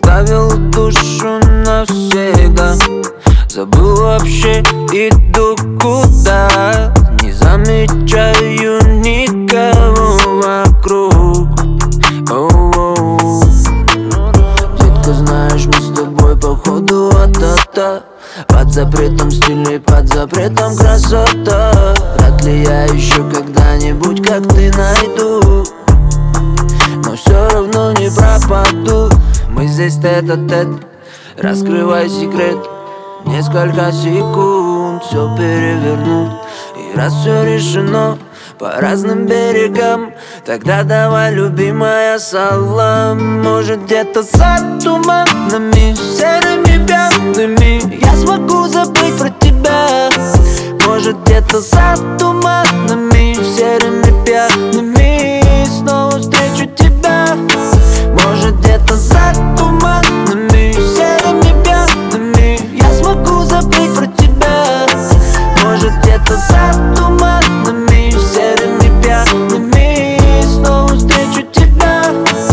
оставил душу навсегда. Забыл вообще, иду куда, не замечаю никого вокруг. Детка, знаешь, мы с тобой походу а-та-та. Под запретом стиля и под запретом красота. Рад ли я еще когда-нибудь, как ты, найду, но все равно не пропаду. Мы здесь тет-а-тет, раскрывай секрет. Несколько секунд все перевернут. И раз все решено по разным берегам, тогда давай, любимая, салам. Может, где-то за туманами, серыми пятнами я смогу забыть про тебя. Может, где-то за туманами, серыми пятнами снова встречу тебя. Может, где-то за туманами, серыми пятнами я смогу забыть про тебя. Может, где-то за туманами, серыми пятнами снова встречу тебя.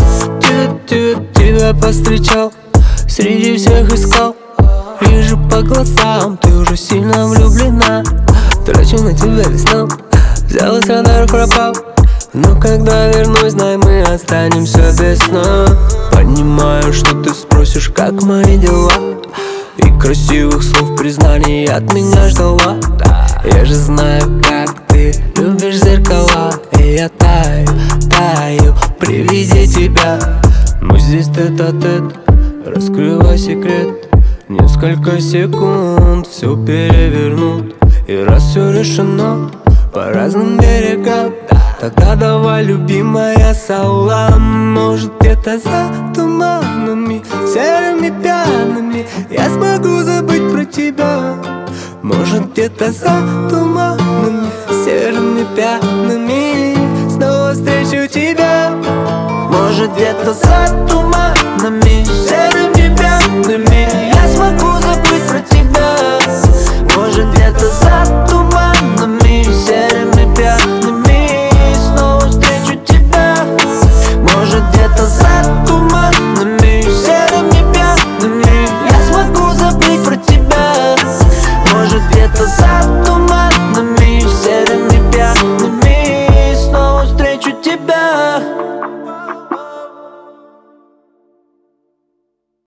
Тебя повстречал, среди всех искал. Вижу по глазам, ты уже сильно влюблена. Трачу на тебя весь ночь, взял с радаров, пропал. Но когда вернусь, знай, мы останемся без сна. Понимаю, что ты спросишь, как мои дела, и красивых слов признаний от меня ждала. Я же знаю, как ты любишь зеркала, и я таю, таю при виде тебя. Мы здесь тет-а-тет, раскрывай секрет. Несколько секунд все перевернут. И раз все решено по разным берегам, тогда давай, любимая, салам. Может, где-то за туманами, серыми пятнами я смогу забыть про тебя. Может, где-то за туманами, серыми пятнами снова встречу тебя. Может, где-то за туманами,